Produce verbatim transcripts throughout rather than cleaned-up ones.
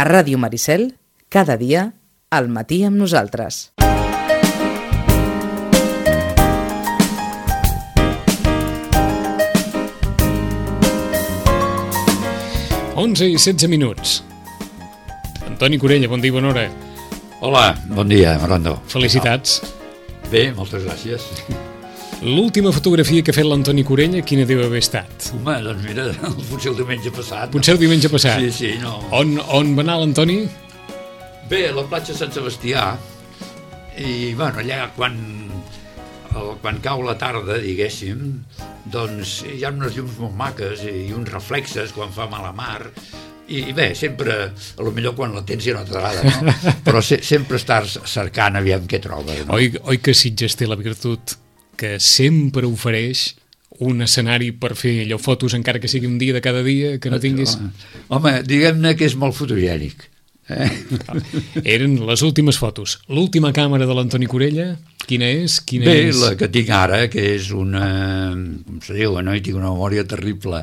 A Ràdio Maricel, cada dia, al matí amb nosaltres. onze i setze minuts. Antoni Corella, bon dia i bona hora. Hola, bon dia, Marondo. Felicitats. Bé, moltes gràcies. L'última fotografia que ha fet l'Antoni Corella, quina deu haver estat? Home, doncs mira, potser el diumenge passat. Potser el diumenge passat? Sí, sí, no. On, on va anar l'Antoni? Bé, a la platja Sant Sebastià, i bueno, allà quan, el, quan cau la tarda, diguéssim, doncs hi ha unes llums molt maques i uns reflexes quan fa mala mar, i bé, sempre, a lo millor quan la tens ja no t'agrada, no? Però se, sempre estàs cercant aviam què trobes, no? Oi, oi que Sitges té la virtut que sempre ofereix un escenari per fer allò fotos, encara que sigui un dia de cada dia, que no tinguis... Home, diguem-ne que és molt fotogènic. Eh? Eren les últimes fotos. L'última càmera de l'Antoni Corella, quina és? Quina Bé, és? La que tinc ara, que és una... com se diu, no? I tinc una memòria terrible.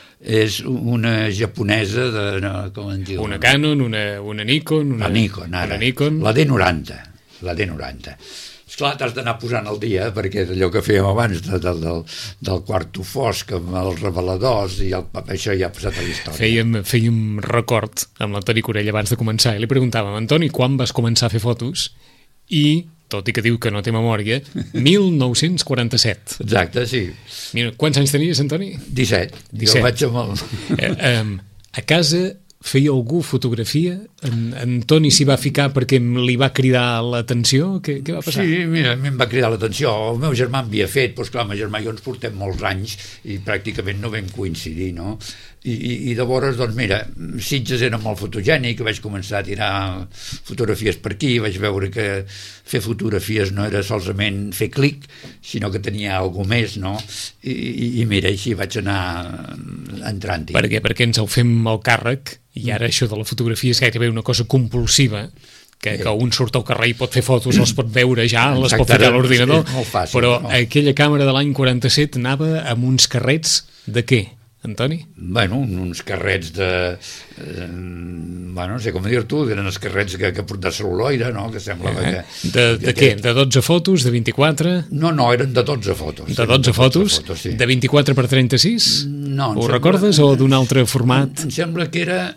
És una japonesa de... No, com en diu? Una Canon, una, una Nikon... Una, la Nikon, ara. Una Nikon. La D noranta. La D noranta. Esclar, t'has d'anar posant al dia, perquè allò que fèiem abans de, de, del, del quarto fosc amb els reveladors i el, això ja ha passat a la història. Fèiem, fèiem record amb l'Antoni Corella abans de començar i li preguntàvem, Antoni, quan vas començar a fer fotos? I, tot i que diu que no té memòria, mil nou-cents quaranta-set. Exacte, sí. Mira, quants anys tenies, Antoni? disset. disset. Jo vaig amb el... eh, eh, a casa feia algú fotografia? En, en Toni s'hi va ficar perquè li va cridar l'atenció? Què, què va passar? Sí, mira, a mi em va cridar l'atenció. El meu germà en havia fet, doncs clar, el meu germà i jo ens portem molts anys i pràcticament no vam coincidir, no? I, i, i llavors, doncs mira, Sitges era molt fotogènic, vaig començar a tirar fotografies per aquí, vaig veure que fer fotografies no era solament fer clic, sinó que tenia alguna més, no? I, i, i mira, així vaig anar entrant-hi. Per què? Perquè ens ho fem al càrrec i ara això de la fotografia és gairebé una cosa compulsiva, que, que un surt al carrer i pot fer fotos, les pot veure ja, les Exacte, pot ficar a l'ordinador, és molt fàcil, però no? Aquella càmera de l'any quaranta-set anava amb uns carrets de què, Antoni? Bueno, uns carrets de... Eh, bueno, no sé com dir-t'ho, eren els carrets que, que de cel·luloide, no? Que semblava eh? que... De, de que, què? De dotze fotos? De vint-i-quatre? No, no, eren de dotze fotos. De dotze fotos? fotos sí. De vint-i-quatre per trenta-sis? No, Ho sembla... recordes o d'un altre format? Em sembla que era...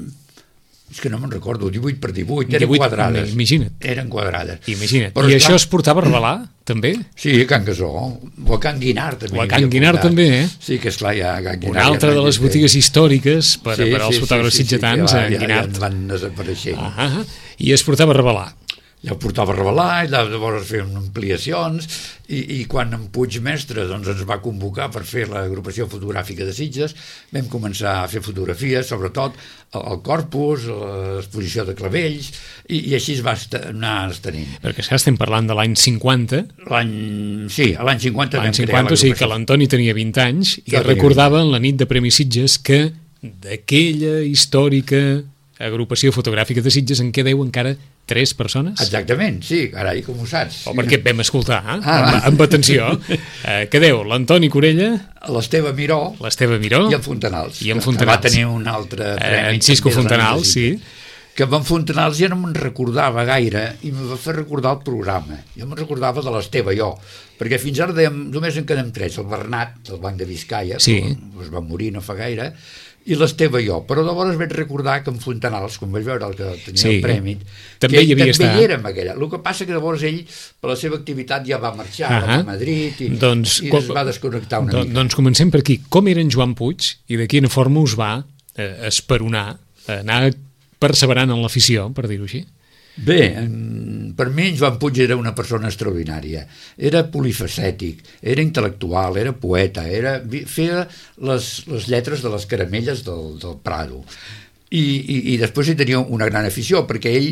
És que no me'n recordo, divuit per divuit, eren divuit, quadrades. Imagina't. Eren quadrades. Imagina't. Però I esclar... això es portava a revelar, també? Sí, a Can Gasó, o a Can Guinart també. O a Can Guinart també, eh? Sí, que esclar, ja a Can Guinart. Una altra de les botigues històriques per, sí, per als sí, fotògrafs sí, sí, sitgetans, sí, a ja, Guinart. Ja van desapareixent. Ah, ah, I es portava a revelar. Ja ho portava a revelar, i llavors fèiem ampliacions, i, i quan en Puig Mestre doncs, ens va convocar per fer l'agrupació fotogràfica de Sitges, vam començar a fer fotografies, sobretot el, el corpus, l'exposició de clavells, i, i així es va anar estenent. Perquè ja estem parlant de l'any cinquanta. L'any... Sí, a l'any cinquanta L'any cinquanta, o sigui que l'Antoni tenia vint anys i recordava en la nit de Premi Sitges que d'aquella històrica agrupació fotogràfica de Sitges en què deu encara tres persones? Exactament, sí, carai, com ho saps. O perquè et vam escoltar, eh? Ah, amb, amb atenció. Eh, què deu? L'Antoni Corella, l'Esteve Miró, l'Esteve Miró i en Fontanals. I en Fontanals. Que va tenir un altre premi. Eh, en Cisco Fontanals, sí. Que en Fontanals ja no me'n recordava gaire i em va fer recordar el programa. Jo me'n recordava de l'Esteve, jo, perquè fins ara dèiem, només en quedem tres, el Bernat, del Banc de Biscaia, sí. que es va morir no fa gaire, i l'Esteve i jo, però llavors vaig recordar que en Fontanals, quan vaig veure el que tenia sí, el premi, també que hi havia també estat. hi era amb aquella. El que passa que llavors ell, per la seva activitat, ja va marxar, uh -huh. va a Madrid i, doncs, i com, es va desconnectar una doncs, mica. Doncs comencem per aquí. Com era en Joan Puig i de quina forma us va eh, esperonar, anar perseverant en l'afició, per dir-ho així? Bé, per mi en Joan Puig era una persona extraordinària, era polifacètic, era intel·lectual, era poeta, era, feia les, les lletres de les caramelles del, del Prado, I, i, i després hi tenia una gran afició, perquè ell,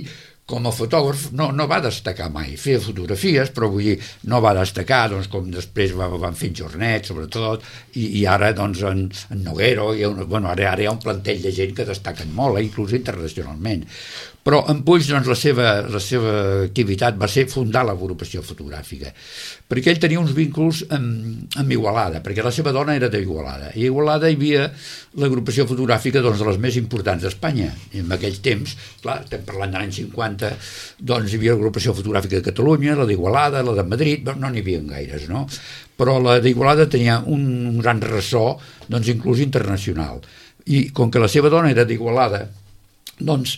com a fotògraf no, no va destacar mai, feia fotografies, però vull dir, no va destacar, doncs, com després va, van fer Jornet, sobretot, i, i ara, doncs, en, en Noguero, hi ha una, bueno, ara, ara hi ha un plantell de gent que destaquen molt, eh, inclús internacionalment. Però en Puig, doncs, la seva, la seva activitat va ser fundar l'agrupació fotogràfica, perquè ell tenia uns vínculs amb, amb Igualada, perquè la seva dona era d'Igualada, i a Igualada hi havia l'agrupació fotogràfica, doncs, de les més importants d'Espanya, i en aquells temps, clar, estem parlant de l'any cinquanta, doncs hi havia l'agrupació fotogràfica de Catalunya, la d'Igualada, la de Madrid, no n'hi havia gaires, no? Però la d'Igualada tenia un, un gran ressò, doncs, inclús internacional, i com que la seva dona era d'Igualada, doncs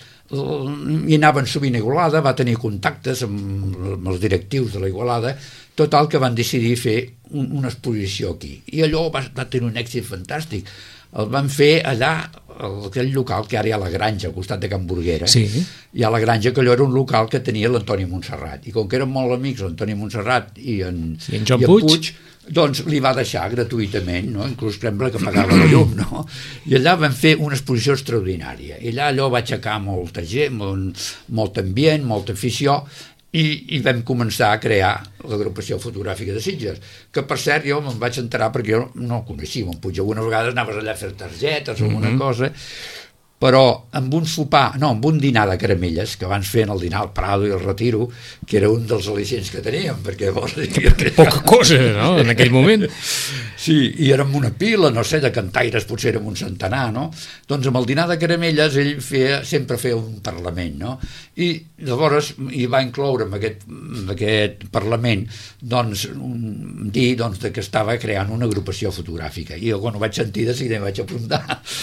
hi anaven sovint a Igualada, va tenir contactes amb, amb els directius de la Igualada, total que van decidir fer un, una exposició aquí, i allò va, va tenir un èxit fantàstic. El van fer allà, aquell local que ara hi ha la Granja, al costat de Can Burguera. Sí. Hi ha la Granja, que allò era un local que tenia l'Antoni Montserrat, i com que eren molt amics l'Antoni Montserrat i en, I en Joan i en Puig, Puig, doncs li va deixar gratuïtament, no? Inclús sembla que pagava la llum, no? I allà van fer una exposició extraordinària, i allà allò va aixecar molta gent, molt, molt ambient, molta afició, i, i vam començar a crear l'agrupació fotogràfica de Sitges, que per cert jo me'n vaig enterar perquè jo no el coneixia, en Puig algunes vegades anaves allà a fer targetes o alguna mm-hmm. cosa, però amb un sopar, no, amb un dinar de caramelles que abans feien el dinar al Prado i el Retiro, que era un dels al·licients que teníem, perquè llavors... Poca cosa, no?, en aquell moment. Sí, i érem una pila, no sé, de cantaires, potser érem un centenar, no? Doncs amb el dinar de caramelles ell feia, sempre feia un parlament, no? I llavors hi va incloure en aquest, en aquest parlament, doncs, un, dir doncs, que estava creant una agrupació fotogràfica. I jo quan ho vaig sentir de seguida em vaig apuntar.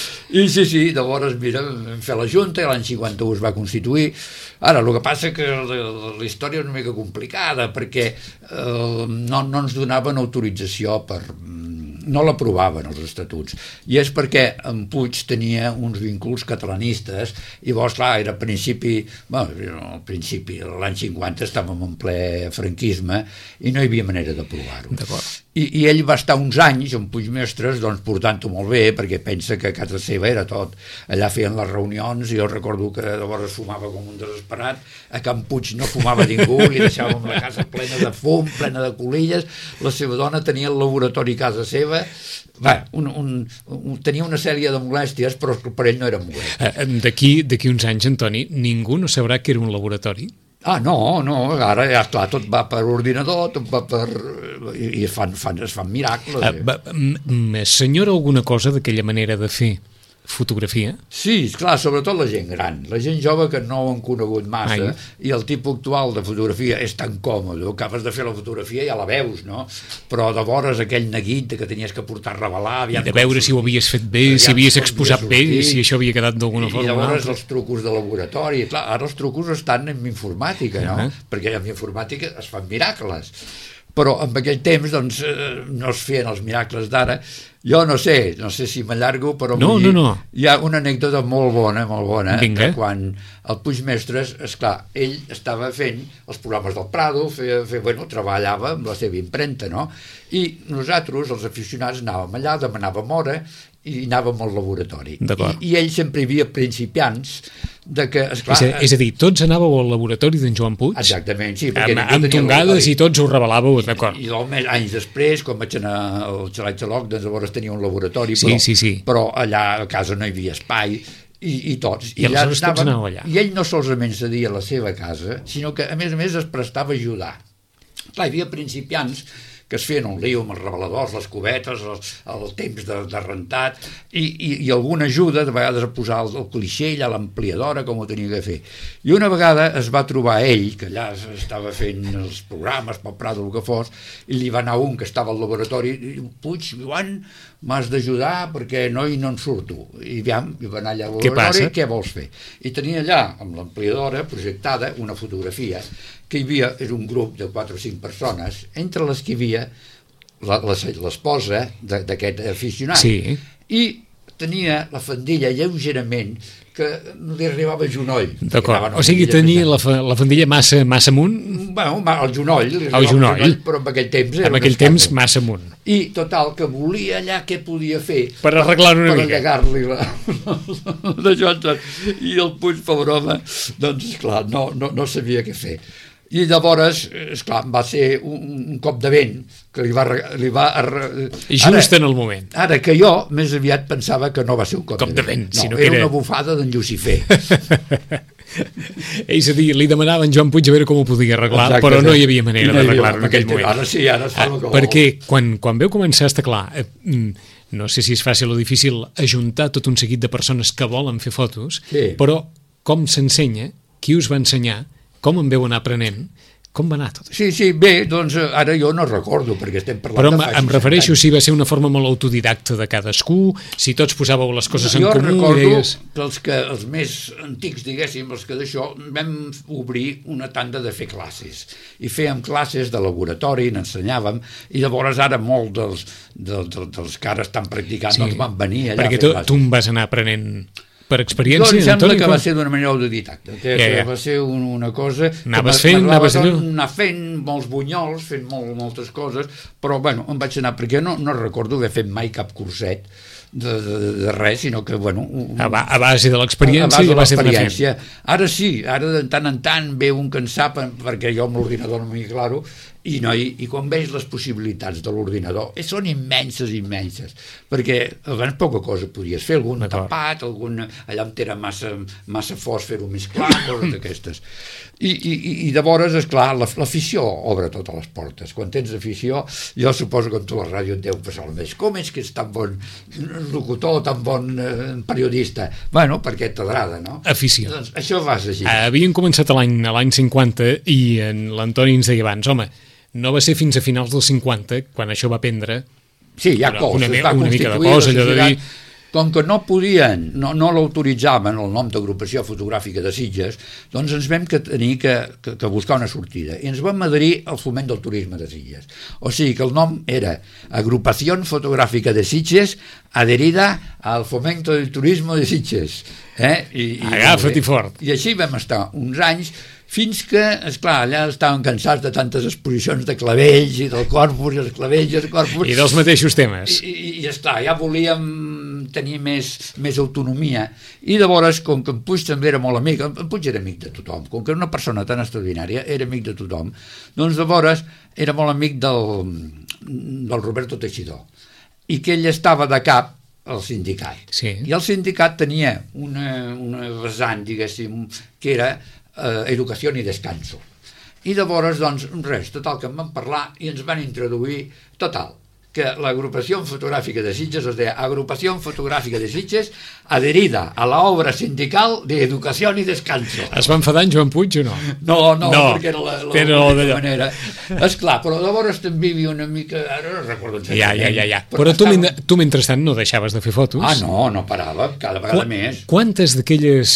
I sí, sí, llavors mira, vam fer la Junta i l'any cinquanta-u es va constituir. Ara, el que passa que la, la història és una mica complicada perquè eh, no, no ens donaven autorització per... no l'aprovaven els estatuts, i és perquè en Puig tenia uns vínculs catalanistes, i llavors, clar, era a principi, bueno, al principi, l'any cinquanta estàvem en ple franquisme i no hi havia manera d'aprovar-ho. I, I ell va estar uns anys, en Puigmestres, doncs portant-ho molt bé, perquè pensa que a casa seva era tot. Allà feien les reunions, i jo recordo que llavors fumava com un desesperat, a Can Puig no fumava ningú, li deixàvem la casa plena de fum, plena de colilles, la seva dona tenia el laboratori a casa seva. Va, un, un, un, tenia una sèrie de molèsties, però per ell no era molèsties. D'aquí d'aquí uns anys, Antoni, ningú no sabrà que era un laboratori? Ah, no, no, ara ja, clar, tot va per ordinador, tot va per... i, i es, fan, fan, es fan miracles. Eh? Senyora, alguna cosa d'aquella manera de fer fotografia? Sí, clar, sobretot la gent gran, la gent jove que no ho han conegut massa. Ai. I el tipus actual de fotografia és tan còmode, acabes de fer la fotografia i ja la veus, no? Però de vores aquell neguit que tenies que portar a revelar... I de veure si ho havies fet bé, si havies exposat bé, si això havia quedat d'alguna forma. I llavors els trucos de laboratori, clar, ara els trucos estan en informàtica, no? Uh-huh. Perquè en informàtica es fan miracles. Però en aquell temps doncs, no es feien els miracles d'ara. Jo no sé, no sé si m'allargo, però no, no, no. hi ha una anècdota molt bona, molt bona, Vinga. que quan el Puigmestres, esclar, ell estava fent els programes del Prado, feia, feia, bueno, treballava amb la seva impremta, no? I nosaltres, els aficionats, anàvem allà, demanàvem hora i anàvem al laboratori. I, I ell sempre hi havia principiants de que, esclar... És a, és a dir, tots anàveu al laboratori d'en Joan Puig? Exactament, sí. Amb, amb tongades i tots ho revelàveu, d'acord. I, i anys després, quan vaig anar al Xalac Xaloc, doncs llavors tenia un laboratori, sí, però, sí, sí. però allà a casa no hi havia espai, i, i tots. I, I allà tots anàveu allà. I ell no solament cedia la seva casa, sinó que, a més a més, es prestava a ajudar. Clar, hi havia principiants que es feien un lío amb els reveladors, les cubetes, el, el temps de, de rentat, i, i, i alguna ajuda, de vegades a posar el, el clixell, a l'ampliadora, com ho tenia que fer. I una vegada es va trobar ell, que allà estava fent els programes pel Prado, el que fos, i li va anar un que estava al laboratori, i diu, Puig, Joan, m'has d'ajudar perquè no hi no en surto. I aviam, i va anar allà al laboratori, què, què vols fer? I tenia allà, amb l'ampliadora projectada, una fotografia que hi havia, és un grup de quatre o cinc persones, entre les que hi havia l'esposa d'aquest aficionat. Sí. I tenia la faldilla lleugerament que li arribava al genoll. D'acord, o sigui, tenia la, fa, la faldilla massa, massa amunt? Bueno, al genoll, li al genoll. genoll, però en aquell temps era en aquell temps massa amunt. I total, que volia allà què podia fer per arreglar-ho una per mica. Per allegar-li la... d'això, i el Puig, pobre home, doncs, esclar, no, no, no sabia què fer. I llavors, esclar, va ser un, un cop de vent que li va... Li va just ara, en el moment. Ara que jo més aviat pensava que no va ser un cop, cop de vent. No, sinó era, que era una bufada d'en Lucifer. És a dir, li demanava en Joan Puig a veure com ho podia arreglar, exacte, però no hi havia manera d'arreglar-ho en aquell moment. Ara sí, ara estava ah, perquè quan, quan veu començar a estar clar, eh, no sé si és fàcil o difícil ajuntar tot un seguit de persones que volen fer fotos, sí. Però com s'ensenya, qui us va ensenyar, com en veu anar aprenent, com va anar tot això? Sí, sí, bé, doncs ara jo no recordo, perquè estem parlant però de fa em refereixo anys. Si va ser una forma molt autodidacta de cadascú, si tots posàveu les coses jo en comú. Jo recordo deies... que els, que els més antics, diguéssim, els que d'això, vam obrir una tanda de fer classes, i fèiem classes de laboratori, n'ensenyàvem, i llavors ara molt dels, dels, dels que ara estan practicant sí, doncs van venir allà perquè a fer tu, classes. tu em vas anar aprenent per experiència? Jo em sembla Antoni, que com? va ser d'una manera autodidacta, que, yeah, yeah. que va ser un, una cosa... Anaves fent, anaves allò? Anar fent molts bunyols, fent molt, moltes coses, però bueno, em vaig anar, perquè no, no recordo haver fet mai cap curset de, de, de res, sinó que, bueno... Un, a, ba a base de l'experiència i a base de l'experiència. Ara sí, ara de tant en tant ve un que en sap, perquè jo amb l'ordinador no m'hi claro, i, no, i, i quan veig les possibilitats de l'ordinador són immenses, immenses, perquè abans poca cosa podies fer, algun tapat, algun, allà on era massa, massa fos fer-ho més clar, coses d'aquestes. I, i, I llavors, esclar, l'afició obre totes les portes. Quan tens afició, jo suposo que amb tu la ràdio et deu passar el mateix. Com és que ets tan bon locutor, tan bon eh, periodista? Bueno, perquè t'agrada, no? Afició. Doncs això vas així. Havien començat l'any cinquanta i en l'Antoni ens deia abans, home, no va ser fins a finals dels cinquanta, quan això va prendre sí, hi ha coses, una, va una mica de cosa, allò de dir... Com que no podien, no, no l'autoritzaven el nom d'agrupació fotogràfica de Sitges, doncs ens vam que tenir que, que, que buscar una sortida. I ens vam adherir al foment del turisme de Sitges. O sigui que el nom era Agrupació Fotogràfica de Sitges adherida al fomento del turisme de Sitges. Eh? I, i, Agafa't i fort. I així vam estar uns anys, fins que, esclar, allà estaven cansats de tantes exposicions de clavells i del corpus, i els clavells i els corpus. I dels mateixos temes. I, i, i esclar, ja volíem tenir més, més autonomia. I llavors, com que en Puig també era molt amic, en Puig era amic de tothom, com que era una persona tan extraordinària, era amic de tothom, doncs llavors era molt amic del, del Roberto Teixidor, i que ell estava de cap al sindicat. Sí. I el sindicat tenia una, una vessant, diguéssim, que era eh, educació i descanso. I llavors, doncs, res, total, que en van parlar i ens van introduir, total, que l'agrupació fotogràfica de Sitges es deia Agrupació Fotogràfica de Sitges adherida a la obra sindical d'educació i descanso. Es va enfadar en Joan Puig o no? No, no, no perquè era la, la, però la manera. Esclar, però llavors també hi havia una mica... Ara no recordo exactament. Ja, ja, ja, ja. Però, però tu, estava... tu, mentrestant, no deixaves de fer fotos? Ah, no, no parava, cada vegada Qu més. Quantes d'aquelles...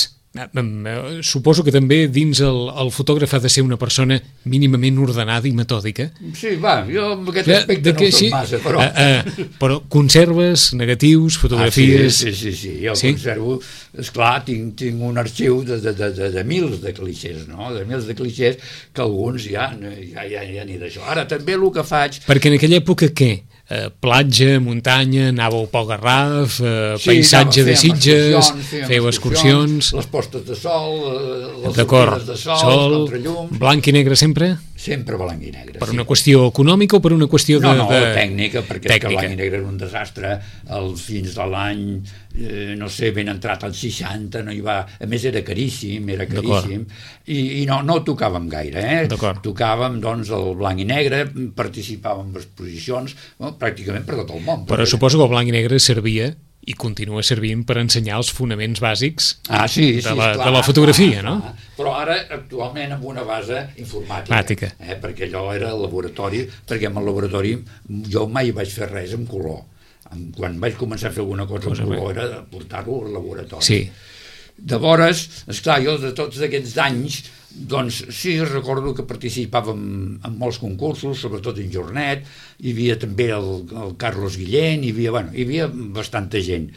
Suposo que també dins el, el fotògraf ha de ser una persona mínimament ordenada i metòdica. Sí, va, jo en aquest aspecte no sí, soc massa, però... Uh, uh, però conserves negatius, fotografies... Ah, sí, sí, sí, sí, jo sí? conservo... Esclar, tinc, tinc un arxiu de, de, de, de, de mils de clixés, no? De mils de clixés que alguns ja, ja, ja, ja ni d'això. Ara, també el que faig... Perquè en aquella època, què? Uh, platja, muntanya, anàveu pel Garraf, uh, sí, paisatge anava, de Sitges, fèieu excursions... Les postes de sol, les sortides de sol, sol, els contrallums... Blanc i negre sempre? Sempre blanc i negre, Per sí. una qüestió econòmica o per una qüestió de... No, no, de... tècnica, perquè tècnica. És que blanc i negre era un desastre el, fins a l'any, eh, no sé, ben entrat als seixanta, no hi va... A més, era caríssim, era caríssim, i, i no, no tocàvem gaire, eh? Tocàvem, doncs, el blanc i negre, participàvem en exposicions, no? Pràcticament per tot el món. Però perquè... suposo que el blanc i negre servia i continua servint per ensenyar els fonaments bàsics ah, sí, sí, de, la, esclar, de la fotografia, clar, no? Clar. Però ara, actualment, amb una base informàtica. Màtica. Eh, perquè allò era el laboratori, perquè en el laboratori jo mai vaig fer res en color. Quan vaig començar a fer alguna cosa en color era portar-ho al laboratori. Sí. Llavors, esclar, jo de tots aquests anys, doncs sí, recordo que participàvem en molts concursos, sobretot en Jornet, hi havia també el, el Carlos Guillén, hi havia, bueno, hi havia bastanta gent.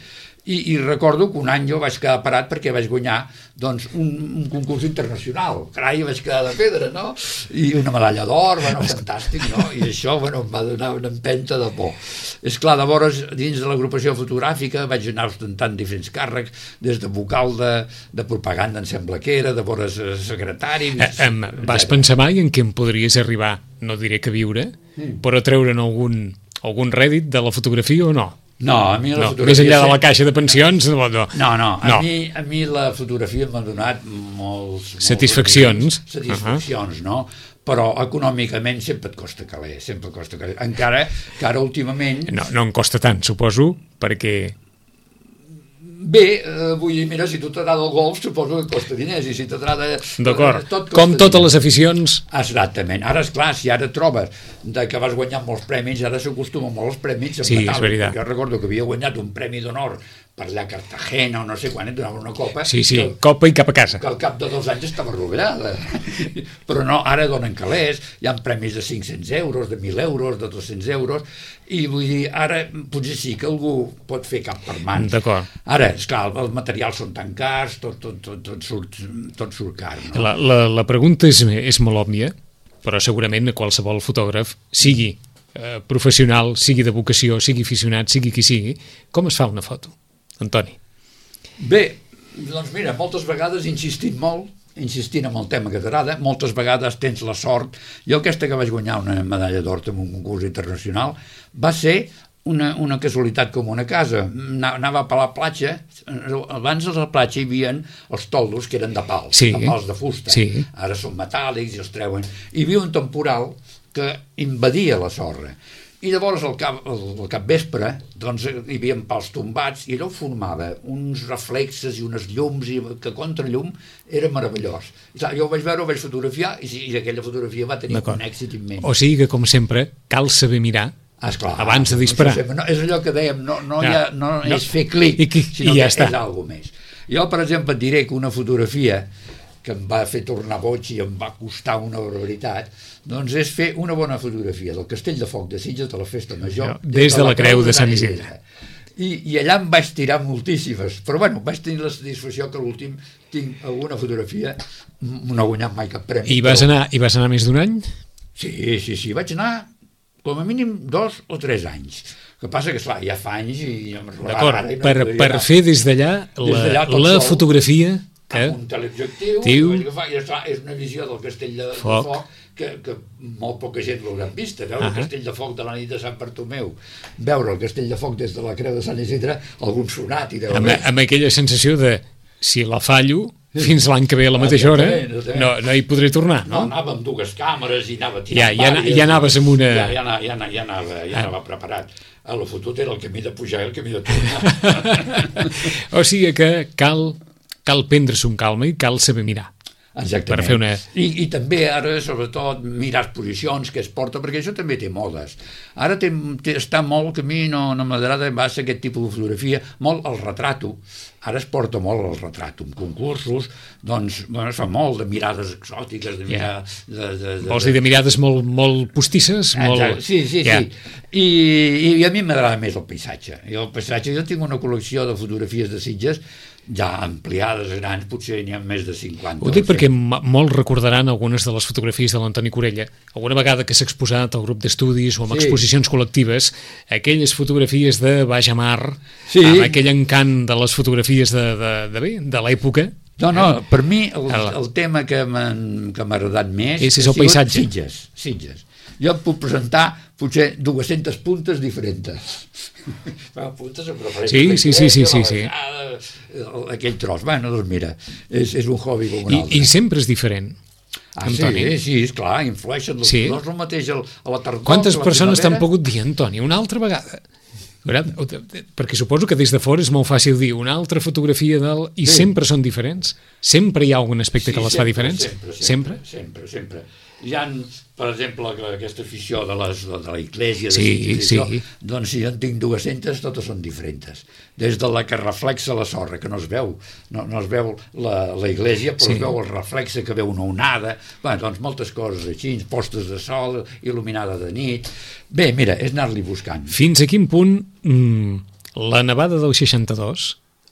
I, i recordo que un any jo vaig quedar parat perquè vaig guanyar doncs, un, un concurs internacional. Carai, vaig quedar de pedra, no? I una medalla d'or, bueno, fantàstic, no? I això, bueno, em va donar una empenta de por. És clar, llavors, dins de l'agrupació fotogràfica vaig anar ostentant diferents càrrecs, des de vocal de, de propaganda, em sembla que era, de vores secretari... Eh, em, vas pensar mai en què em podries arribar, no diré que viure, mm. però treure'n algun, algun rèdit de la fotografia o no? No, a mi la no, fotografia... Més enllà de la caixa de pensions... No, no, no, no, a, no. Mi, a mi la fotografia m'ha donat molts... Satisfaccions. Molts, satisfaccions, uh -huh. no? Però econòmicament sempre et costa calés, sempre et costa calés. Encara que ara últimament... No, no em costa tant, suposo, perquè... Bé, eh, vull dir, mira, si tu t'agrada el golf, suposo que costa diners, i si t'agrada... D'acord, tot com totes diners. Les aficions... Exactament. Ara, esclar, si ara trobes de que vas guanyar molts premis, ara s'acostuma molt als premis en sí, metàl·lic. És veritat. Jo recordo que havia guanyat un premi d'honor per allà a Cartagena o no sé quan, et donaven una copa... Sí, sí, que, copa i cap a casa. Que al cap de dos anys estava rovellada. Però no, ara donen calés, hi ha premis de cinc-cents euros, de mil euros, de dos-cents euros, i vull dir, ara potser sí que algú pot fer cap per mans. D'acord. Ara, esclar, els materials són tan cars, tot, tot, tot, tot, surt, tot surt car. No? La, la, la pregunta és, és molt òbvia, però segurament a qualsevol fotògraf, sigui eh, professional, sigui de vocació, sigui aficionat, sigui qui sigui, com es fa una foto, Antoni? Bé, doncs mira, moltes vegades insistint molt, insistint en el tema que t'agrada, moltes vegades tens la sort. Jo aquesta que vaig guanyar una medalla d'or en un concurs internacional va ser una, una casualitat com una casa. Anava per la platja, abans de la platja hi havia els toldos que eren de pals, sí, de pals de fusta. Sí. Ara són metàl·lics i els treuen. Hi havia un temporal que invadia la sorra. I llavors al cap, al capvespre doncs, hi havia pals tombats i allò formava uns reflexes i unes llums i que contra llum era meravellós. I, clar, jo ho vaig veure, ho vaig fotografiar i, i aquella fotografia va tenir un èxit immens. O sigui que, com sempre, cal saber mirar ah, esclar, abans de disparar. No, no, és allò que dèiem, no, no, ja, no, no és fer clic, I, i, sinó i ja que està. és alguna més. Jo, per exemple, et diré que una fotografia que em va fer tornar boig i em va costar una barbaritat, doncs és fer una bona fotografia del Castell de Foc de Sitges de la Festa Major, no, des de la Creu de Sant Isidre. I, I allà em vaig tirar moltíssimes, però bueno, vaig tenir la satisfacció que a l'últim tinc alguna fotografia, no he guanyat mai cap premi. I vas, anar, i vas anar més d'un any? Sí, sí, sí, vaig anar com a mínim dos o tres anys. El que passa que, esclar, ja fa anys i... D'acord, no per, per fer des d'allà la, la fotografia... Que... amb un teleobjectiu, Diu... i esclar, és una visió del Castell de Foc, de foc que, que molt poca gent l'haurà vista. Veure uh -huh. el Castell de Foc de la nit de Sant Bartomeu, veure el Castell de Foc des de la Creu de Sant Isidre, algun sonat. I deu amb, amb aquella sensació de, si la fallo, fins l'any que ve a la mateixa hora, no, no hi podré tornar, no? No, anava amb dues càmeres i anava tirant ja, ja, ja anaves amb una... Ja, ja, ja, ja, ja, anava, ja anava preparat. A la fotut era el camí de pujar i el camí de tornar. O sigui que cal... cal prendre-s'ho amb calma i cal saber mirar. Exactament. Per fer una... I, I també ara, sobretot, mirar exposicions que es porta, perquè això també té modes. Ara té, té, està molt, que a mi no, no m'agrada massa aquest tipus de fotografia, molt el retrato. Ara es porta molt el retrato. En concursos, doncs, bueno, es fa molt de mirades exòtiques, de mirar... Yeah. De, de, de, Vols dir de mirades molt, molt postisses? Molt... Sí, sí, yeah. sí. I, I a mi m'agrada més el paisatge. I el paisatge, jo tinc una col·lecció de fotografies de Sitges ja ampliades, grans, potser n'hi ha més de cinquanta. Ho dic perquè molts recordaran algunes de les fotografies de l'Antoni Corella. Alguna vegada que s'ha exposat al grup d'estudis o amb sí. exposicions col·lectives, aquelles fotografies de baix a mar, sí. amb aquell encant de les fotografies de, de, de, de, de l'època. No, no, per mi el, el tema que m'ha agradat més és, és el paisatge. Sitges, Sitges. Jo et puc presentar potser dues-centes puntes diferents. puntes en sí, sí, sí, sí, sí, sí. Aquell tros, bueno, doncs mira, és, és un hobby com un altre. I, i sempre és diferent. Ah, Antoni. Sí, sí, esclar, influeixen. Sí. No és el mateix a la tardor. Quantes persones t'han pogut dir, Antoni, una altra vegada? Perquè suposo que des de fora és molt fàcil dir una altra fotografia del... i sí. sempre són diferents? Sempre hi ha algun aspecte sí, que les sempre, fa diferents? Sempre, sempre, sempre, sempre, sempre. Hi ha, per exemple, aquesta afició de, les, de la Iglesia, de sí, Sitges, sí. això, doncs si en tinc dues-centes, totes són diferents. Des de la que reflexa la sorra, que no es veu, no, no es veu la, la Iglesia, però sí. es veu el reflexe que veu una onada, bé, doncs moltes coses així, postes de sol, il·luminada de nit... Bé, mira, és anar-li buscant. Fins a quin punt mmm, la nevada del seixanta-dos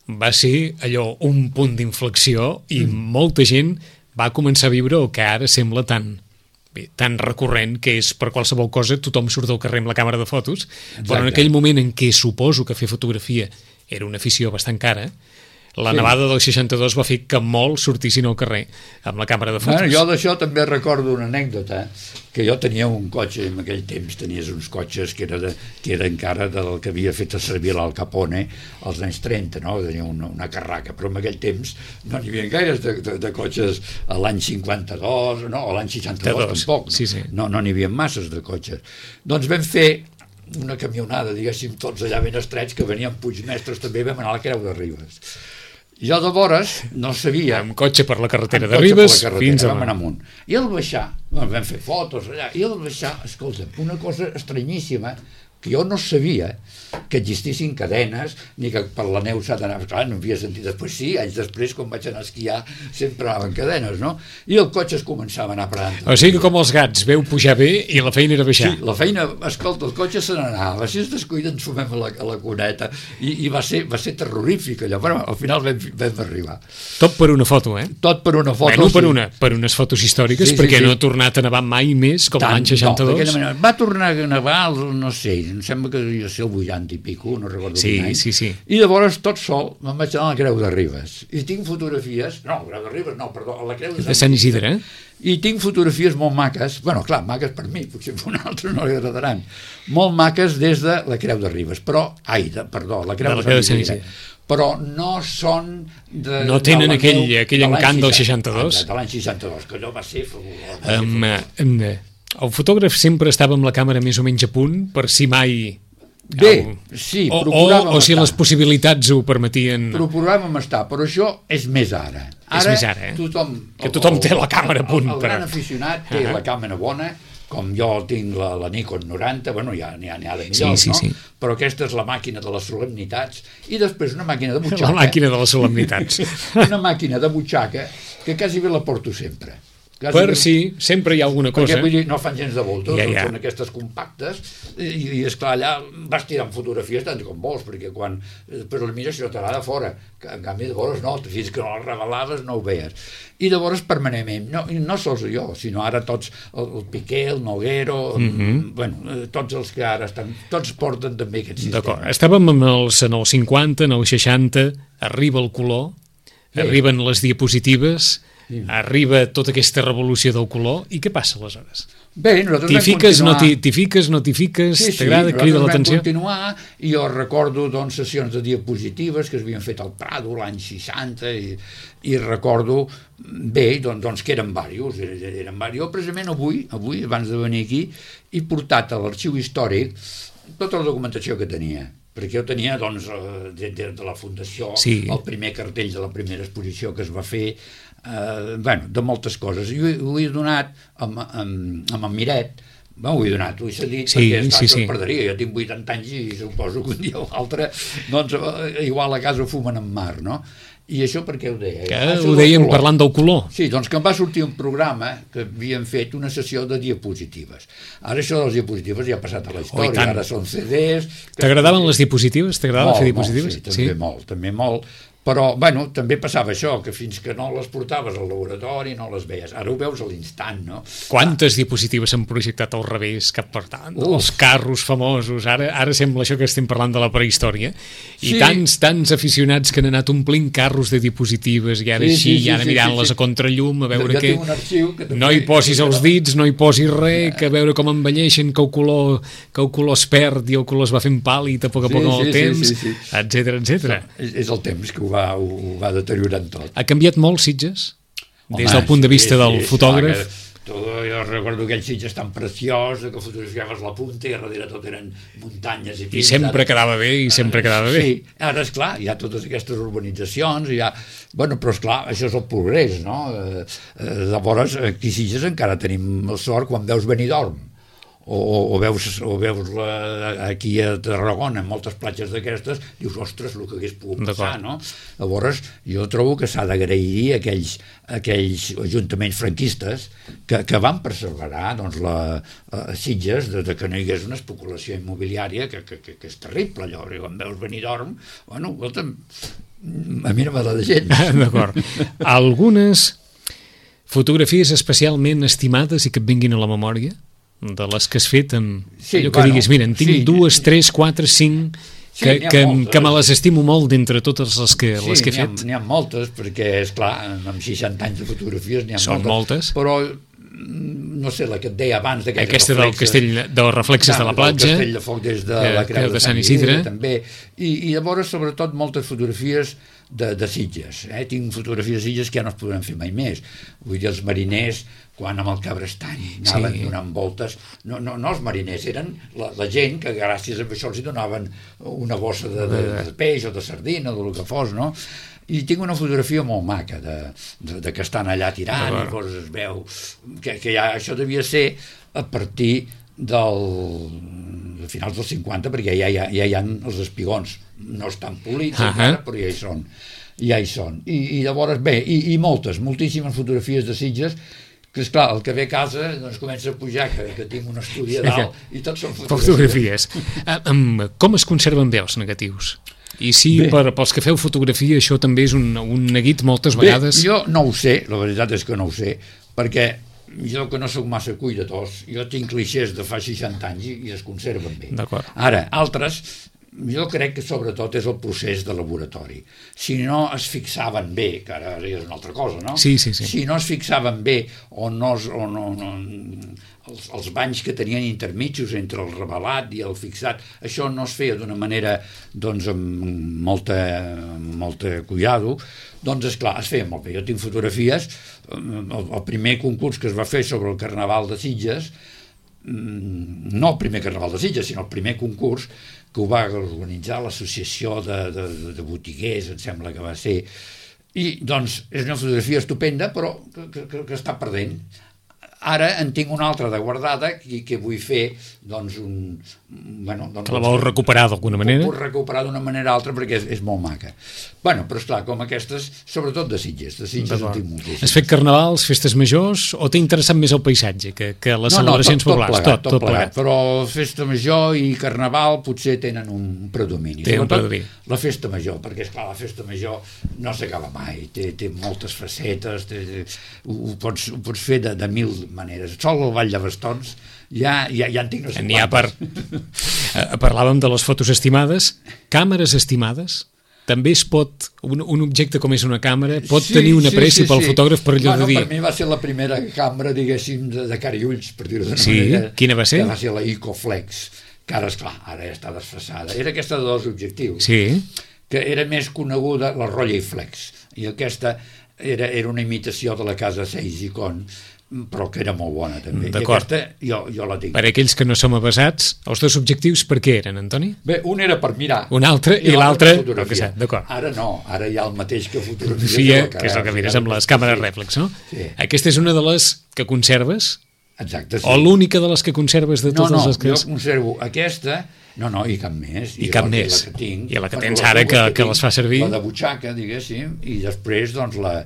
va ser allò un punt d'inflexió i mm. molta gent va començar a viure el que ara sembla tan, bé, tan recurrent, que és per qualsevol cosa tothom surt del carrer amb la càmera de fotos. Exacte. Però en aquell moment en què suposo que fer fotografia era una afició bastant cara, la sí. nevada del seixanta-dos va fer que molts sortissin al carrer amb la càmera de fotos. Bueno, jo d'això també recordo una anècdota, que jo tenia un cotxe, en aquell temps tenies uns cotxes que era, de, que era encara del que havia fet a servir l'Al Capone als anys trenta, no? Tenia una, una carraca, però en aquell temps no n'hi havia gaires de, de, de cotxes a l'any cinquanta-dos, no, a l'any seixanta-dos tampoc, sí, sí. no n'hi no havia masses de cotxes. Doncs vam fer una camionada, diguéssim, tots allà ben estrets, que venien Puigmestres, també vam anar a la Creu de Ribes. Jo de vores no sabia... Amb cotxe per la carretera de Ribes fins a... Vam anar amunt. I al baixar, bueno, vam fer fotos allà, i al baixar, escolta, una cosa estranyíssima, que jo no sabia que existissin cadenes, ni que per la neu s'ha d'anar... Clar, no havia sentit. Després sí, anys després, quan vaig anar a esquiar, sempre anaven cadenes, no? I el cotxe es començava a anar parant. O sigui que com els gats, veu pujar bé i la feina era baixar. Sí, la feina, escolta, el cotxe se n'anava, si es descuida ens sumem a la, a la cuneta, i, i va, ser, va ser terrorífic allò, però al final vam, vam arribar. Tot per una foto, eh? Tot per una foto, bueno, per, sí. una, per unes fotos històriques, sí, sí, perquè sí. no ha tornat a nevar mai més com l'any seixanta-dos. No, va tornar a nevar, no sé, em sembla que devia ser el vuitanta i pico, no recordo sí, quin any. Sí, sí. I llavors, tot sol, me'n vaig anar a la Creu de Ribes. I tinc fotografies... No, la Creu de Ribes no, perdó, a la Creu de Sant, de Sant Isidre, eh? I tinc fotografies molt maques, bueno, clar, maques per mi, potser per un altre no li agradaran, molt maques des de la Creu de Ribes, però, ai, de, perdó, la Creu de, de Sant Isidre. Però no són de, no tenen de aquell, neu, aquell encant del seixanta-dos. De l'any seixanta-dos, que allò va ser fabulós. Um, um, el fotògraf sempre estava amb la càmera més o menys a punt per si mai... Bé, sí, o, procuràvem o, o si estar. les possibilitats ho permetien. Procuràvem estar, però això és més ara. Ara, és més ara, eh? Tothom, que tothom el, té la càmera a punt. El, el gran aficionat té uh -huh. la càmera bona, com jo tinc la, la Nikon noranta, bueno, ja n'hi ha, ha de millors, sí, sí, sí. no? Però aquesta és la màquina de les solemnitats, i després una màquina de butxaca. La màquina de les solemnitats. Una màquina de butxaca que quasi bé la porto sempre. Quasi per si sempre hi ha alguna cosa. Perquè vull dir, no fan gens de voltes, ja, ja. ja. Són aquestes compactes, i, i esclar, allà vas tirant fotografies tant com vols, perquè quan després les mires això t'agrada fora, que en canvi de vores no, fins que no les revelaves no ho veies. I llavors permanentment, no, no sols jo, sinó ara tots, el, el Piqué, el Noguero, mm -hmm. bueno, tots els que ara estan, tots porten també aquest sistema. D'acord, estàvem en els, en els cinquanta, en els seixanta, arriba el color, sí. Arriben les diapositives, sí. Arriba tota aquesta revolució del color, i què passa aleshores? Bé, nosaltres t'hi fiques, continuar... no t'hi fiques, no t'hi fiques, sí, sí, t'agrada, crida l'atenció? Vam continuar, i jo recordo doncs, sessions de diapositives que es havien fet al Prado l'any seixanta, i, i recordo, bé, doncs, doncs que eren diversos, eren, eren diversos. Jo precisament avui, avui, abans de venir aquí, he portat a l'arxiu històric tota la documentació que tenia, perquè jo tenia, doncs, des de, de la Fundació, sí. El primer cartell de la primera exposició que es va fer, eh, bueno, de moltes coses. Jo ho he donat amb, amb, amb en Miret, bueno, ho he donat, ho he cedit, sí, perquè esclar, sí, sí. es perdria. Jo tinc vuitanta anys i suposo que un dia o l'altre, doncs, igual a casa fumen en mar, no? I això per què ho deia? Que ah, ho dèiem parlant del color. Sí, doncs que em va sortir un programa que havien fet una sessió de diapositives. Ara això de les diapositives ja ha passat a la història, oh, ara són C Ds... T'agradaven les diapositives? T'agradava fer diapositives? Molt, sí, també sí? molt, també molt. Però, bueno, també passava això, que fins que no les portaves al laboratori no les veies. Ara ho veus a l'instant, no? Quantes diapositives s'han projectat al revés, cap per tant? Uf. Els carros famosos, ara ara sembla això que estem parlant de la prehistòria, i sí. tants, tants aficionats que han anat omplint carros de diapositives, i ara sí, així, sí, sí, i ara sí, mirant-les sí, sí. a contrallum, a veure ja que, que també... no hi posis els dits, no hi posis res, que a veure com envelleixen, que el color, que el color es perd i el color es va fent pàl·lid a poc a poc sí, amb el sí, temps, sí, sí, sí. etcètera, etcètera. És, és el temps que ho va, ho va deteriorant tot. Ha canviat molt Sitges? Home, des del punt de vista sí, del sí, fotògraf? Sí, tot, jo recordo aquells Sitges tan preciós que fotografiaves la punta i a darrere tot eren muntanyes. I, I sempre quedava bé, i sempre quedava bé. Sí, ara, esclar, hi ha totes aquestes urbanitzacions, hi ha... Bueno, però esclar, això és el progrés, no? Eh, eh, llavors, aquí a Sitges encara tenim el sort quan veus Benidorm, o, o veus, o veus la, aquí a Tarragona, en moltes platges d'aquestes, dius, ostres, el que hagués pogut passar, no? Llavors, jo trobo que s'ha d'agrair aquells, aquells ajuntaments franquistes que, que van perseverar doncs, la, a Sitges de, de que no hi hagués una especulació immobiliària que, que, que, que és terrible, allò, quan veus Benidorm, bueno, escolta'm, A mi no m'agrada gens. D'acord. Algunes fotografies especialment estimades i que et vinguin a la memòria? De les que has fet amb... Sí, allò que bueno, diguis, mira, en tinc sí. dues, tres, quatre, cinc... Sí, que, que, moltes. que me les estimo molt d'entre totes les que, Sí, les que he n'hi ha, fet. n'hi ha moltes, perquè, és clar, amb seixanta anys de fotografies n'hi ha Són moltes. moltes. Però, no sé, la que et deia abans d'aquests Aquesta del reflexes, castell, dels reflexes de la platja. El castell de foc des de que- la que Creu de de Sant Sant Isidre. Isidre, també. I, i llavors, sobretot, moltes fotografies de, de Sitges. Eh? Tinc fotografies de Sitges que ja no es podran fer mai més. Vull dir, els mariners, quan amb el Cabrestany anaven Sí. donant voltes, no, no, no els mariners, eren la, la gent que gràcies a això els hi donaven una bossa de, de, de peix o de sardina o del que fos, no? I tinc una fotografia molt maca de, de, de que estan allà tirant i llavors es veu que, que ja això devia ser a partir del de finals dels cinquanta, perquè ja, ja, ja hi ha els espigons, no estan polits uh -huh. encara, però ja hi són ja hi són, i, i llavors bé, i, i moltes, moltíssimes fotografies de Sitges que esclar, el que ve a casa doncs comença a pujar, que, que tinc un estudi a dalt i tots són fotografies, fotografies. um, com es conserven bé els negatius? I si per, pels que feu fotografia això també és un, un neguit moltes vegades... Bé, jo no ho sé, la veritat és que no ho sé, perquè jo que no sóc massa cuidadors, jo tinc clixés de fa seixanta anys i, i es conserven bé. Ara, altres, jo crec que sobretot és el procés de laboratori. Si no es fixaven bé, que ara és una altra cosa, no? Sí, sí, sí. Si no es fixaven bé o no... O no, no els, els banys que tenien intermitjos entre el revelat i el fixat, això no es feia d'una manera doncs amb molta, molta cuidado, doncs esclar, es feia molt bé. Jo tinc fotografies, el, el primer concurs que es va fer sobre el Carnaval de Sitges, no el primer Carnaval de Sitges, sinó el primer concurs que ho va organitzar l'associació de, de, de botiguers, em sembla que va ser, i doncs és una fotografia estupenda però que, que, que està perdent. Ara en tinc una altra de guardada i que vull fer doncs un... Bueno, doncs, que la vols recuperar d'alguna manera? Puc recuperar d'una manera o altra perquè és, és molt maca. Bueno, però esclar, com aquestes, sobretot de Sitges, de Sitges en tinc moltíssimes. Has fet carnavals, festes majors, o t'ha interessat més el paisatge que, que les no, celebracions no, tot, populars? Tot plegat, tot, tot plegat. plegat. Però festa major i carnaval potser tenen un predomini. Té sobretot un predomini. La festa major, perquè esclar, la festa major no s'acaba mai, té, té moltes facetes, té, té, ho, ho, pots, ho pots fer de, de mil maneres. Sol el Vall de Bastons ja, ja, ja en tinc no sé N'hi ha per... Parlàvem de les fotos estimades. Càmeres estimades? També es pot, un, un objecte com és una càmera, pot sí, tenir una pressió sí, sí, pel sí. fotògraf per allò bueno, de dir... Per mi va ser la primera càmera, diguéssim, de, de cara i ulls, per dir-ho d'una sí? manera. Quina va ser? Que va ser la Icoflex, que ara, esclar, ara ja està desfasada. Era aquesta de dos objectius, sí? que era més coneguda, la Rollei Flex, i aquesta era, era una imitació de la casa Seijicon, però que era molt bona també. D'acord. I aquesta jo, jo la tinc. Per aquells que no som avasats, els dos objectius per què eren, Antoni? Bé, un era per mirar. Un altre i, i l'altre... D'acord. Ara no, ara hi ha el mateix que fotografia. Que és el que mires amb les càmeres sí. rèflex, no? Sí. Aquesta és una de les que conserves? Exacte, sí. O l'única de les que conserves de totes no, no, les que... No, no, jo conservo aquesta, no, no, i cap més. I, I cap la, més. I la que tinc. I la que tens ara que, que, que les fa servir. La de butxaca, diguéssim, i després, doncs, la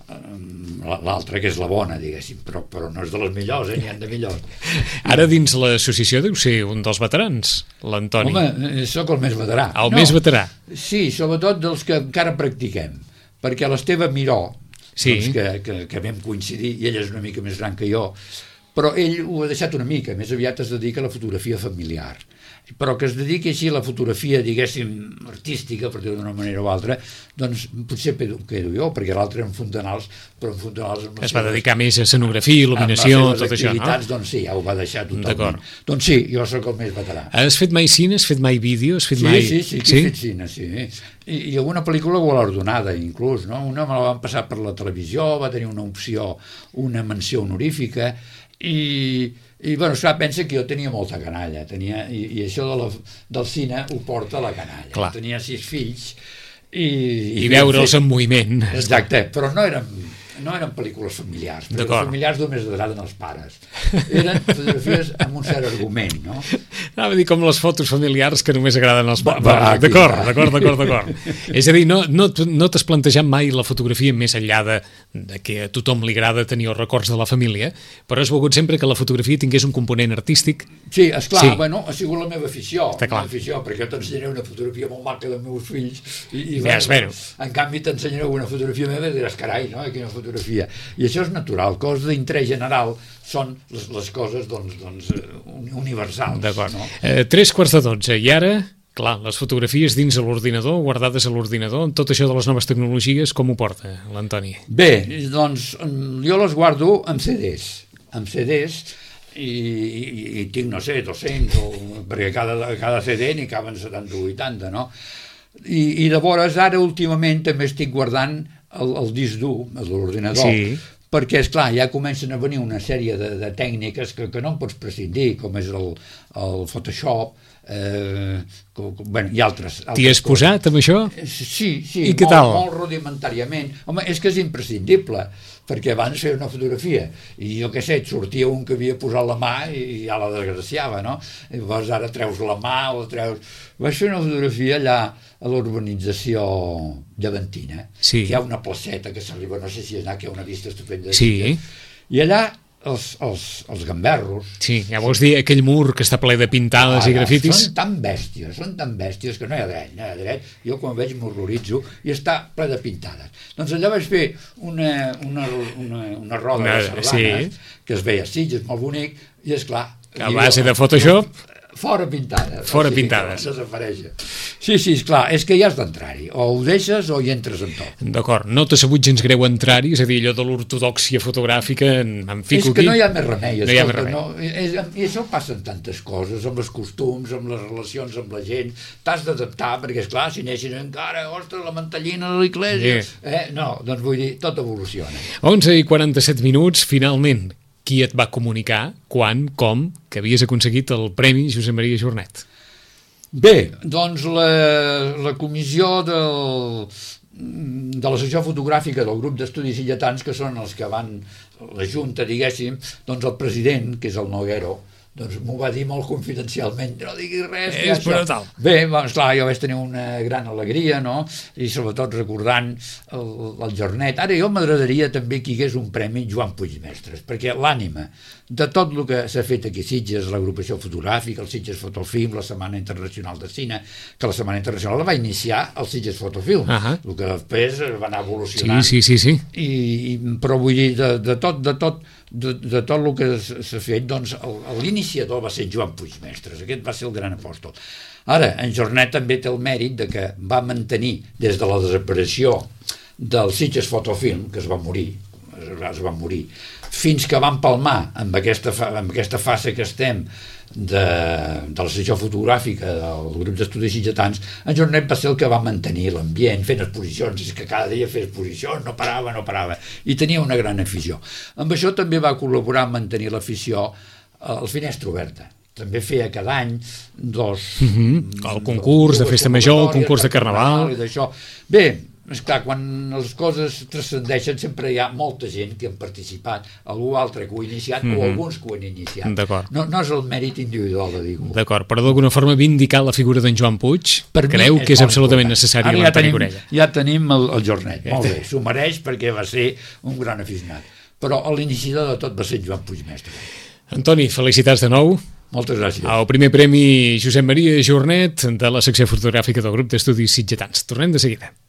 l'altra que és la bona, diguéssim, però, però no és de les millors, eh? N'hi ha de millors. Ara dins l'associació deu ser un dels veterans, l'Antoni. Home, sóc el més veterà. El no, més veterà. Sí, sobretot dels que encara practiquem, perquè l'Esteve Miró, sí. doncs que, que, que vam coincidir, i ell és una mica més gran que jo, però ell ho ha deixat una mica, més aviat es dedica a la fotografia familiar, però que es dediqui així a la fotografia, diguéssim, artística, per dir-ho d'una manera o altra, doncs potser quedo jo, perquè l'altre en Fontanals, però en Fontanals... Es va dedicar més a escenografia, il·luminació, tot això, no? Doncs sí, ja ho va deixar totalment. Doncs sí, jo sóc el més veterà. Has fet mai cine? Has fet mai vídeo? Has fet sí, mai... sí, sí, sí, he fet cine, sí. I, i alguna pel·lícula galardonada, inclús, no? Una me la van passar per la televisió, va tenir una opció, una menció honorífica, i... i bueno, esclar, pensa que jo tenia molta canalla tenia, i, i això de la, del cine ho porta a la canalla. Clar. Tenia sis fills i, i, i veure'ls en moviment. Exacte, però no érem no eren pel·lícules familiars, perquè les familiars només agraden als pares. Eren fotografies amb un cert argument, no? Anava a dir com les fotos familiars que només agraden als pares. D'acord, d'acord, d'acord, d'acord. És a dir, no, no, no t'has plantejat mai la fotografia més enllà de, de que a tothom li agrada tenir els records de la família, però has volgut sempre que la fotografia tingués un component artístic? Sí, esclar, sí. Bueno, ha sigut la meva afició, la meva afició, perquè jo t'ensenyaré una fotografia molt maca dels meus fills i, i ja bueno, en canvi t'ensenyaré una fotografia meva i diràs, carai, no? Quina fotografia. I això és natural, coses d'interès general són les, les coses doncs, doncs, universals. D'acord. No? Eh, tres quarts de dotze, i ara, clar, les fotografies dins de l'ordinador, guardades a l'ordinador, tot això de les noves tecnologies, com ho porta l'Antoni? Bé, doncs jo les guardo amb C Ds, amb C Ds, i, i, i tinc, no sé, dos-cents, o, perquè cada, cada C D n'hi caben setanta o vuitanta, no? I, i llavors ara últimament també estic guardant el, el disc dur de l'ordinador, sí. Perquè, esclar, ja comencen a venir una sèrie de, de tècniques que, que no en pots prescindir, com és el, el Photoshop, eh, com, bueno, i altres. altres T'hi has coses. Posat amb això? Sí, sí, I què molt, tal? molt rudimentàriament. Home, és que és imprescindible, perquè abans feia una fotografia i jo què sé, et sortia un que havia posat la mà i ja la desgraciava, no? I llavors ara treus la mà o treus... Vaig fer una fotografia allà a l'urbanització llevantina, sí. Hi ha una placeta que s'arriba, no sé si és anar, que hi ha una vista estupenda, sí. I allà els, els, els gamberros... Sí, ja vols dir aquell mur que està ple de pintades ara, i grafitis? Són tan bèsties, són tan bèsties que no hi ha dret, no hi ha dret. Jo quan veig m'horroritzo i està ple de pintades. Doncs allà vaig fer una, una, una, una roda una, de sardanes, sí. Que es veia a Sitges, molt bonic, i esclar... A base de Photoshop... Fora pintades. Fora o sigui, pintades. Desapareix. Sí, sí, esclar, és que ja has d'entrar-hi. O ho deixes o hi entres en tot. D'acord, no t'ha sabut gens greu entrar-hi, és a dir, allò de l'ortodòxia fotogràfica, em fico aquí... És que no hi ha més remei. No hi ha més remei. No, és, I això passa en tantes coses, amb els costums, amb les relacions amb la gent. T'has d'adaptar, perquè, esclar, si neixen encara, ostres, la mantellina de l'església... Sí. Eh? No, doncs vull dir, tot evoluciona. onze i quaranta-set minuts, finalment. Qui et va comunicar, quan, com, que havies aconseguit el Premi Josep Maria Jornet? Bé, doncs la, la comissió del, de la secció fotogràfica del grup d'estudis illetans, que són els que van, la junta, diguéssim, doncs el president, que és el Noguero, doncs m'ho va dir molt confidencialment, no diguis res. És brutal. Bé, doncs clar, jo vaig tenir una gran alegria, no? I sobretot recordant el, el Jornet. Ara jo m'agradaria també que hi hagués un premi Joan Puigmestres, perquè l'ànima de tot el que s'ha fet aquí a Sitges, l'agrupació fotogràfica, el Sitges Fotofilm, la Setmana Internacional de Cine, que la Setmana Internacional la va iniciar el Sitges Fotofilm, uh -huh. el que després va anar evolucionant. Sí, sí, sí, sí. I, i, però vull dir, de, de tot, de tot, de, de tot el que s'ha fet, doncs l'iniciador va ser Joan Puigmestres, aquest va ser el gran apòstol. Ara, en Jornet també té el mèrit de que va mantenir des de la desaparició del Sitges Fotofilm, que es va morir, es va morir, fins que va empalmar amb aquesta, amb aquesta fase que estem de, de la secció fotogràfica del grup d'estudis sitgetans, en Jornet va ser el que va mantenir l'ambient, fent exposicions, és que cada dia feia exposicions, no parava, no parava, i tenia una gran afició. Amb això també va col·laborar a mantenir l'afició al Finestra Oberta. També feia cada any dos... Mm-hmm. El concurs de festa major, el concurs de carnaval... I d'això. Bé, esclar, quan les coses transcendeixen sempre hi ha molta gent que han participat, algú altre que ho ha iniciat, mm-hmm. o alguns que ho han iniciat. No, no és el mèrit individual de dir-ho. D'acord, però d'alguna forma vindicar la figura d'en Joan Puig, per creu que és absolutament necessari a l'Antoni Corella. Ja tenim el, el Jornet, molt bé, s'ho mereix perquè va ser un gran aficionat, però l'iniciador de tot va ser Joan Puigmestre. Antoni, felicitats de nou. Moltes gràcies. El primer premi Josep Maria Jornet de la secció fotogràfica del grup d'estudis sitgetans. Tornem de seguida.